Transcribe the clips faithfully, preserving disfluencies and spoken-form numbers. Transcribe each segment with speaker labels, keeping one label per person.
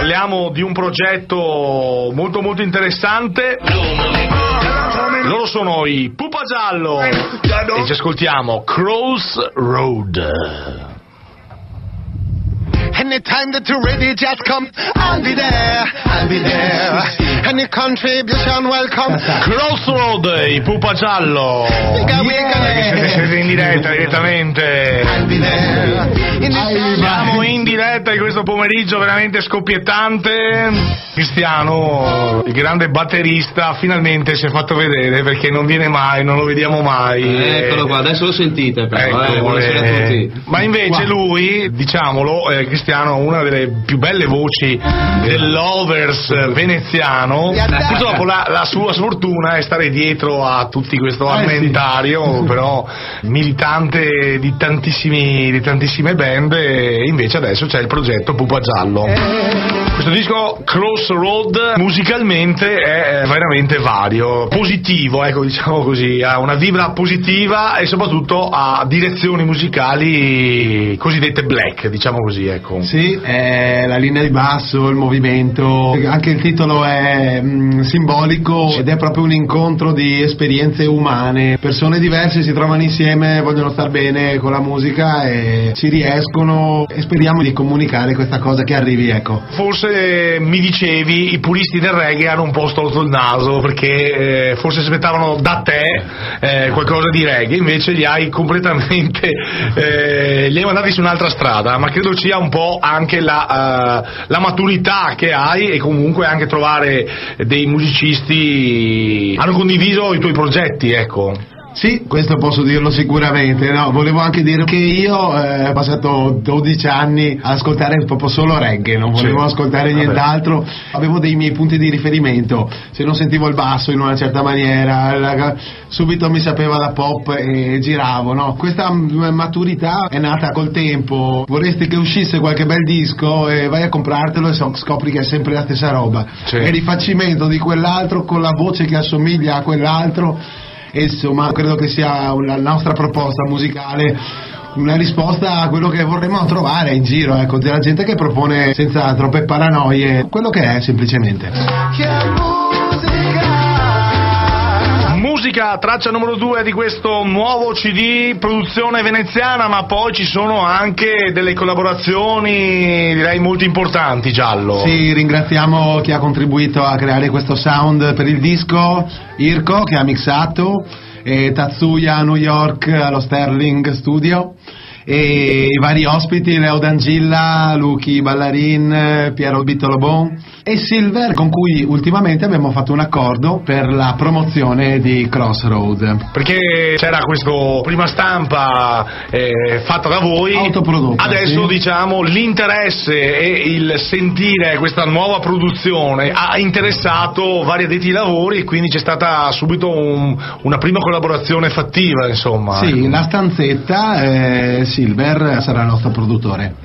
Speaker 1: Parliamo di un progetto molto molto interessante. Loro sono i Pupa Giallo e ci ascoltiamo Crossroad.
Speaker 2: Anytime that you're ready, just come. I'll be there, I'll be there. Any contribution, welcome.
Speaker 1: Crossroad, i Pupa Giallo. Yeah. Siete in diretta direttamente.
Speaker 2: I'll be there.
Speaker 1: Siamo in diretta in questo pomeriggio veramente scoppiettante. Cristiano, il grande batterista, finalmente si è fatto vedere perché non viene mai, non lo vediamo mai.
Speaker 3: Eh, eccolo qua, adesso lo sentite però.
Speaker 1: Ecco,
Speaker 3: eh, buonasera
Speaker 1: eh,
Speaker 3: a tutti.
Speaker 1: Ma invece
Speaker 3: qua.
Speaker 1: lui, diciamolo, eh, Cristiano, una delle più belle voci dell'Overs veneziano. Purtroppo la, la sua sfortuna è stare dietro a tutti questo armentario, però militante di tantissimi di tantissime band, e invece adesso c'è il progetto Pupa Giallo. Questo disco Crossroad musicalmente è veramente vario, positivo, ecco, diciamo così, ha una vibra positiva e soprattutto ha direzioni musicali cosiddette black, diciamo così, ecco.
Speaker 4: Sì, è la linea di basso, il movimento, anche il titolo è mh, simbolico ed è proprio un incontro di esperienze umane, persone diverse si trovano insieme, vogliono star bene con la musica e ci riescono, e speriamo di comunicare questa cosa che arrivi, ecco.
Speaker 1: Forse mi dicevi, i puristi del reggae hanno un po' storto il naso perché eh, forse si aspettavano da te eh, qualcosa di reggae, invece li hai completamente eh, li hai mandati su un'altra strada, ma credo sia un po' anche la, uh, la maturità che hai, e comunque anche trovare dei musicisti hanno condiviso i tuoi progetti, ecco.
Speaker 4: Sì, questo posso dirlo sicuramente. No, volevo anche dire che io eh, ho passato dodici anni a ascoltare proprio solo reggae, non volevo sì. ascoltare nient'altro, avevo dei miei punti di riferimento, se non sentivo il basso in una certa maniera la, subito mi sapeva da pop e giravo, no? Questa maturità è nata col tempo, vorresti che uscisse qualche bel disco e vai a comprartelo e scopri che è sempre la stessa roba, sì. è il rifacimento di quell'altro con la voce che assomiglia a quell'altro. E insomma credo che sia la nostra proposta musicale una risposta a quello che vorremmo trovare in giro, ecco, della gente che propone senza troppe paranoie quello che è semplicemente.
Speaker 1: Musica, traccia numero due di questo nuovo C D, produzione veneziana, ma poi ci sono anche delle collaborazioni direi molto importanti, Giallo.
Speaker 4: Sì, ringraziamo chi ha contribuito a creare questo sound per il disco, Irko che ha mixato, e Tatsuya a New York allo Sterling Studio, e i vari ospiti, Leo D'Angilla, Luchi Ballarin, Piero Bittolobon e Silver, con cui ultimamente abbiamo fatto un accordo per la promozione di Crossroad,
Speaker 1: perché c'era questo prima stampa eh, fatta da voi,
Speaker 4: autoprodotta,
Speaker 1: adesso
Speaker 4: sì.
Speaker 1: diciamo l'interesse e il sentire questa nuova produzione ha interessato vari addetti ai lavori, e quindi c'è stata subito un, una prima collaborazione fattiva, insomma.
Speaker 4: Sì, la stanzetta, eh, Silver sarà il nostro produttore.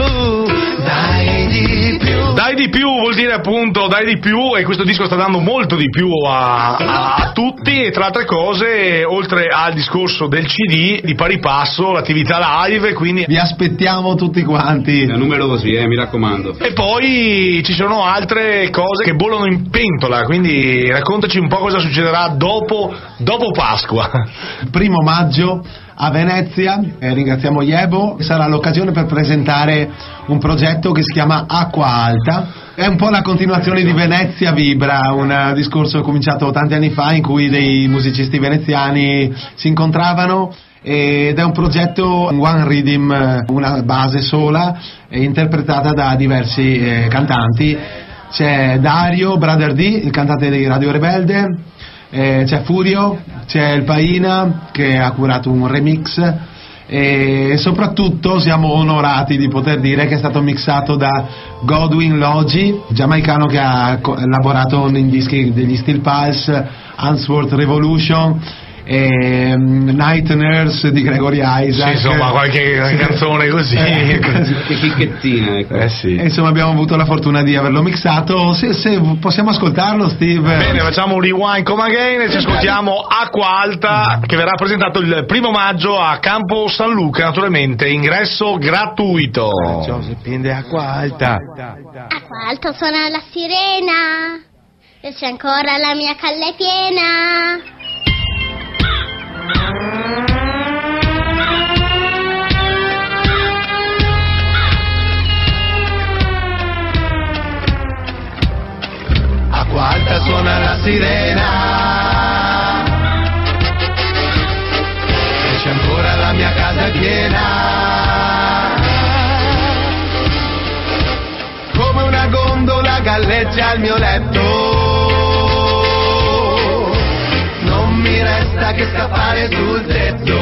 Speaker 2: Dai di più.
Speaker 1: Dai di più vuol dire appunto dai di più, e questo disco sta dando molto di più a, a, a tutti, e tra altre cose, oltre al discorso del C D, di pari passo l'attività live, quindi
Speaker 4: vi aspettiamo tutti quanti.
Speaker 3: È numerosi, eh, mi raccomando.
Speaker 1: E poi ci sono altre cose che bollono in pentola, quindi raccontaci un po' cosa succederà dopo, dopo Pasqua.
Speaker 4: Primo maggio a Venezia, eh, ringraziamo Yebo, sarà l'occasione per presentare un progetto che si chiama Acqua Alta. È un po' la continuazione di Venezia Vibra, un discorso cominciato tanti anni fa in cui dei musicisti veneziani si incontravano, ed è un progetto one rhythm, una base sola, interpretata da diversi eh, cantanti. C'è Dario, Brother D, il cantante di Radio Rebelde, eh, c'è Furio, c'è il Paina che ha curato un remix, e soprattutto siamo onorati di poter dire che è stato mixato da Godwin Logi, giamaicano che ha lavorato in dischi degli Steel Pulse, Answorth Revolution, e um, Night Nurse di Gregory Isaac.
Speaker 1: Sì, insomma, qualche canzone così.
Speaker 4: Eh, così.
Speaker 3: Che chicchettine, ecco.
Speaker 1: Eh sì.
Speaker 4: E insomma abbiamo avuto la fortuna di averlo mixato. Se, se possiamo ascoltarlo, Steve.
Speaker 1: Bene, facciamo un rewind come again e ci ascoltiamo Acqua Alta, che verrà presentato il primo maggio a Campo San Luca, naturalmente ingresso gratuito.
Speaker 4: Giuseppine Acqua Alta.
Speaker 5: Acqua Alta suona la sirena e c'è ancora la mia calle piena.
Speaker 2: Acqua alta suona la sirena e c'è ancora la mia casa piena. Come una gondola galleggia al mio letto, non mi resta che scappare sul tetto.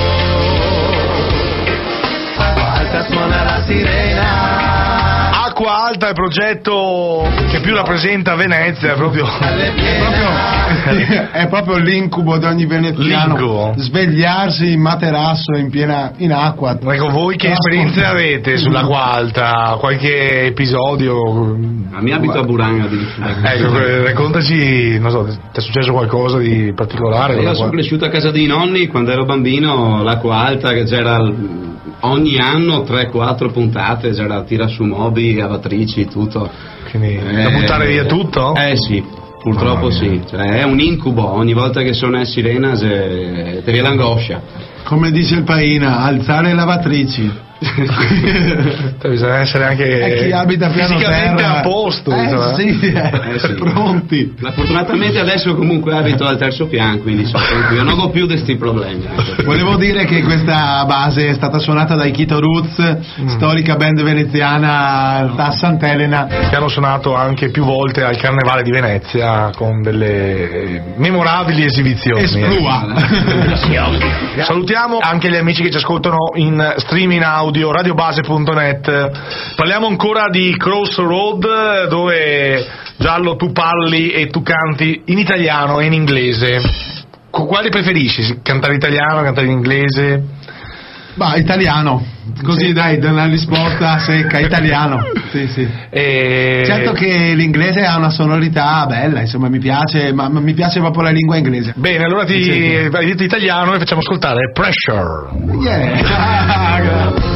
Speaker 2: Acqua alta suona la sirena.
Speaker 1: Acqua Alta è il progetto che più rappresenta Venezia, è proprio,
Speaker 4: proprio è proprio l'incubo di ogni veneziano.
Speaker 1: L'incubo.
Speaker 4: Svegliarsi in materasso in piena in acqua.
Speaker 1: Ecco, voi che esperienze avete sull'Acqua Alta? Qualche episodio?
Speaker 3: A me abito a Burano addirittura.
Speaker 1: Ecco, raccontaci, non so, ti è successo qualcosa di particolare?
Speaker 3: Io sono cresciuto a casa dei nonni quando ero bambino, l'Acqua Alta, che c'era ogni anno tre quattro puntate, c'era tira su mobi, lavatrici, tutto.
Speaker 1: Quindi
Speaker 3: eh,
Speaker 1: da buttare via tutto?
Speaker 3: Eh sì, purtroppo oh, sì, cioè, è un incubo, ogni volta che suona in sirena se... ti viene l'angoscia.
Speaker 4: Come dice il Paina, alzare lavatrici.
Speaker 1: Bisogna essere anche
Speaker 4: e chi abita piano
Speaker 1: fisicamente
Speaker 4: terra
Speaker 1: a posto,
Speaker 4: eh, sì, eh, eh, sì. Pronti.
Speaker 3: Ma fortunatamente adesso comunque abito al terzo piano, quindi sono tranquillo, non ho più questi problemi.
Speaker 4: Volevo dire che questa base è stata suonata dai Chito Roots, mm. storica band veneziana da Sant'Elena,
Speaker 1: che hanno suonato anche più volte al Carnevale di Venezia con delle memorabili esibizioni.
Speaker 4: Esplua.
Speaker 1: Salutiamo anche gli amici che ci ascoltano in streaming audio radiobase punto net. Parliamo ancora di Crossroad, dove Giallo tu parli e tu canti in italiano e in inglese. Quali preferisci? Cantare italiano, cantare in inglese?
Speaker 4: Bah, italiano, così sì. Dai, una risposta secca, italiano. Sì, sì. E... certo che l'inglese ha una sonorità bella, insomma, mi piace, ma, ma mi piace proprio la lingua inglese.
Speaker 1: Bene, allora ti hai detto italiano e facciamo ascoltare Pressure.
Speaker 4: Yeah.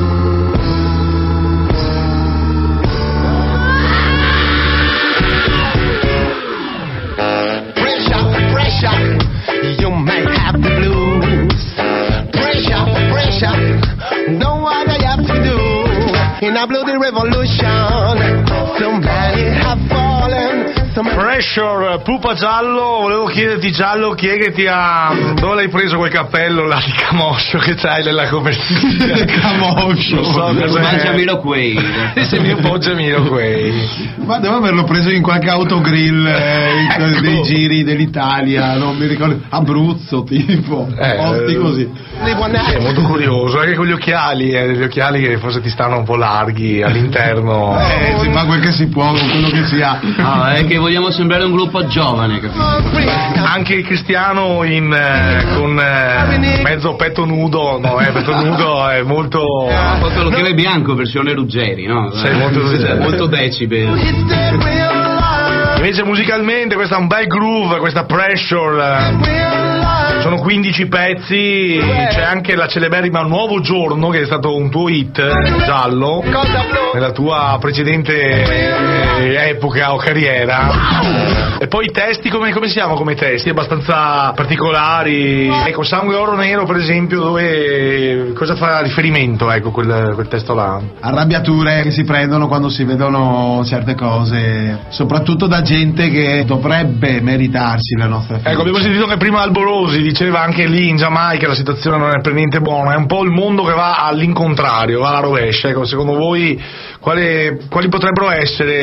Speaker 2: You may have the blues. Pressure, pressure. Know what I have to do. In a bloody revolution, so many have fallen.
Speaker 1: Pressure, Pupa Giallo, volevo chiederti Giallo chi è che ti ha... dove l'hai preso quel cappello là di camoscio che c'hai nella copertina?
Speaker 4: Camoscio,
Speaker 1: non so cos'è.
Speaker 3: Mangiamiro quei.
Speaker 1: Sembri un po' Giamiro quei.
Speaker 4: Ma devo averlo preso in qualche autogrill eh, ecco. Dei giri dell'Italia, non mi ricordo, Abruzzo tipo,
Speaker 1: eh,
Speaker 4: posti così.
Speaker 1: È molto curioso, anche con gli occhiali, eh, gli occhiali che forse ti stanno un po' larghi all'interno.
Speaker 4: Eh, si fa quel che si può con quello che si ha.
Speaker 3: No, è che vogliamo sembrare un gruppo giovane, capito?
Speaker 1: Anche il Cristiano in, eh, con eh, mezzo petto nudo, no, eh, petto nudo è molto...
Speaker 3: Ha fatto l'occhiale bianco, versione Ruggeri, no?
Speaker 1: Sei molto Ruggeri.
Speaker 3: Molto decibel.
Speaker 1: Invece musicalmente questa è un bel groove, questa Pressure... Sono quindici pezzi, c'è anche la celeberrima Nuovo Giorno che è stato un tuo hit, Giallo, nella tua precedente epoca o carriera. E poi i testi, come, come siamo come testi? Abbastanza particolari. Ecco, Sangue Oro Nero per esempio, dove cosa fa riferimento, ecco, quel, quel testo là?
Speaker 4: Arrabbiature che si prendono quando si vedono certe cose, soprattutto da gente che dovrebbe meritarsi la nostra fiducia.
Speaker 1: Ecco, abbiamo sentito che prima Alborosi diceva anche lì in Giamaica la situazione non è per niente buona, è un po' il mondo che va all'incontrario, va alla rovescia. Ecco, secondo voi quale, quali potrebbero essere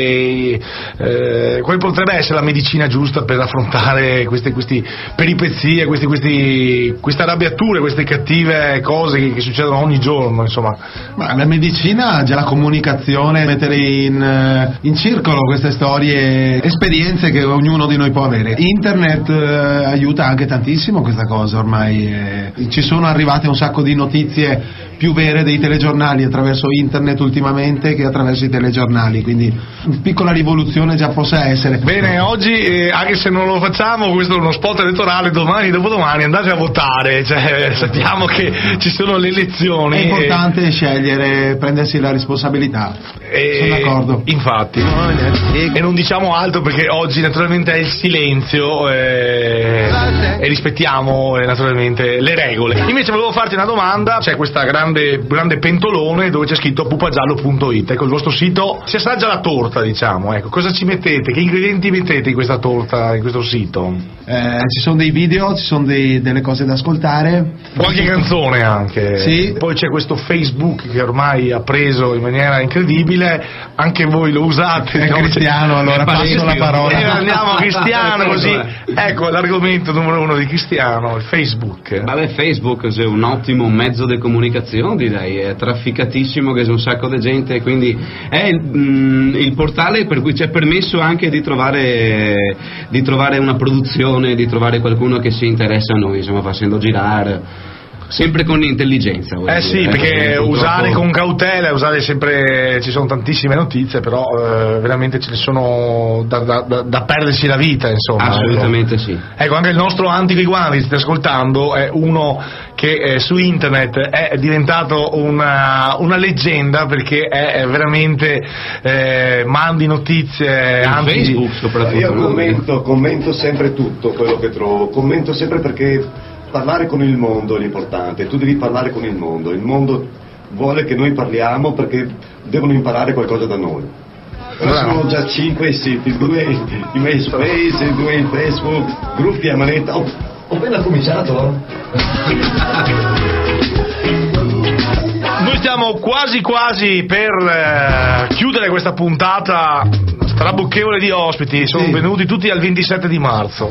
Speaker 1: eh, quale potrebbe essere la medicina giusta per affrontare queste, queste peripezie, questi, questi, queste arrabbiature, queste cattive cose che, che succedono ogni giorno, insomma.
Speaker 4: Ma la medicina, già la comunicazione, mettere in, in circolo queste storie, esperienze che ognuno di noi può avere. Internet eh, aiuta anche tantissimo questa cosa, ormai eh, ci sono arrivate un sacco di notizie più vere dei telegiornali attraverso internet ultimamente che attraverso i telegiornali, quindi una piccola rivoluzione già possa essere.
Speaker 1: Bene, oggi eh, anche se non lo facciamo, questo è uno spot elettorale, domani dopodomani andate a votare, cioè, sappiamo che ci sono le elezioni.
Speaker 4: È importante e... scegliere, prendersi la responsabilità.
Speaker 1: E...
Speaker 4: Sono d'accordo.
Speaker 1: Infatti. E non diciamo altro perché oggi naturalmente è il silenzio eh, e rispettiamo eh, naturalmente le regole. Invece volevo farti una domanda, c'è questa grande grande pentolone dove c'è scritto pupagiallo punto it, ecco il vostro sito, si assaggia la torta, diciamo, ecco, cosa ci mettete, che ingredienti mettete in questa torta, in questo sito?
Speaker 4: Eh, ci sono dei video, ci sono dei, delle cose da ascoltare,
Speaker 1: qualche canzone anche,
Speaker 4: sì.
Speaker 1: Poi c'è questo Facebook che ormai ha preso in maniera incredibile, anche voi lo usate.
Speaker 4: È Cristiano, allora passo la parola.
Speaker 1: E andiamo a Cristiano così, ecco l'argomento numero uno di Cristiano, il Facebook.
Speaker 3: Vabbè, Facebook è un ottimo mezzo di comunicazione, direi, è trafficatissimo, che c'è un sacco di gente, quindi è mm, il portale per cui c'è permesso anche di trovare di trovare una produzione, di trovare qualcuno che si interessa a noi, insomma, facendo girare sempre con intelligenza.
Speaker 1: Eh sì, dire, perché eh, usare con cautela, usare sempre, ci sono tantissime notizie, però eh, veramente ce ne sono da, da, da perdersi la vita, insomma.
Speaker 3: Assolutamente
Speaker 1: ecco.
Speaker 3: Sì.
Speaker 1: Ecco, anche il nostro Antico Iguani, state ascoltando, è uno che eh, su internet è diventato una, una leggenda, perché è, è veramente eh, mandi notizie
Speaker 3: anti... Facebook soprattutto.
Speaker 6: Io commento, commento sempre tutto quello che trovo, commento sempre perché parlare con il mondo è l'importante, tu devi parlare con il mondo, il mondo vuole che noi parliamo perché devono imparare qualcosa da noi. Ora sono già cinque siti, due in MySpace, due in Facebook, gruppi a manetta, ho, ho appena cominciato.
Speaker 1: Noi stiamo quasi quasi per eh, chiudere questa puntata strabucchevole di ospiti, sono sì. venuti tutti al ventisette di marzo.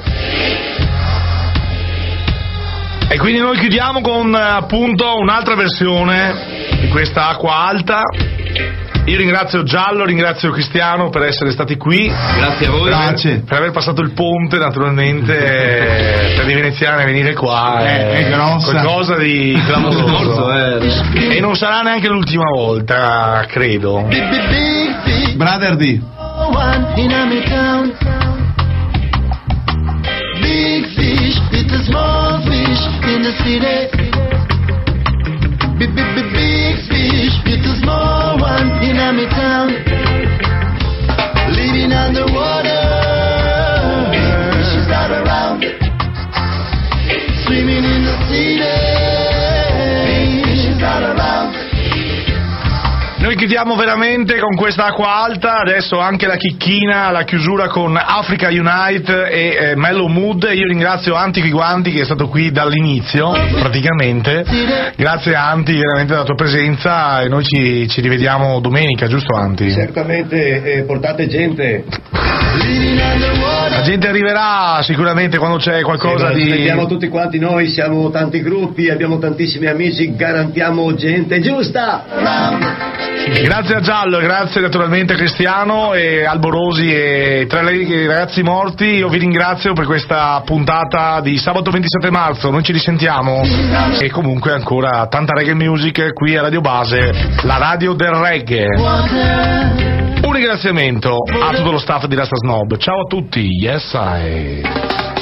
Speaker 1: E quindi noi chiudiamo con appunto un'altra versione di questa Acqua Alta. Io ringrazio Giallo, ringrazio Cristiano per essere stati qui.
Speaker 3: Grazie a voi.
Speaker 1: Grazie. Per aver passato il ponte, naturalmente, per i veneziani venire qua.
Speaker 4: È, è grossa.
Speaker 1: Qualcosa di clamoroso.
Speaker 3: eh.
Speaker 1: E non sarà neanche l'ultima volta, credo.
Speaker 4: Brother D.
Speaker 2: Big fish, it's a small fish in the city. Big, big, big, big fish, it's a small one in my town. Living underwater, big fishes all around. Swimming in the city, big fishes all around.
Speaker 1: Noi chiudiamo veramente con questa Acqua Alta, adesso anche la chicchina, la chiusura con Africa Unite e eh, Mellow Mood. Io ringrazio Anti Guanti che è stato qui dall'inizio, praticamente. Grazie Anti veramente della tua presenza e noi ci, ci rivediamo domenica, giusto Anti?
Speaker 6: Certamente, eh, portate gente.
Speaker 1: La gente arriverà sicuramente quando c'è qualcosa
Speaker 6: sì,
Speaker 1: di...
Speaker 6: Aspettiamo tutti quanti noi, siamo tanti gruppi, abbiamo tantissimi amici, garantiamo gente giusta.
Speaker 1: Grazie a Giallo, grazie naturalmente a Cristiano e Alborosi e tra i ragazzi morti. Io vi ringrazio per questa puntata di sabato ventisette marzo, noi ci risentiamo e comunque ancora tanta reggae music qui a Radio Base, la radio del reggae. Un ringraziamento a tutto lo staff di Rasta Snob, ciao a tutti, yes I...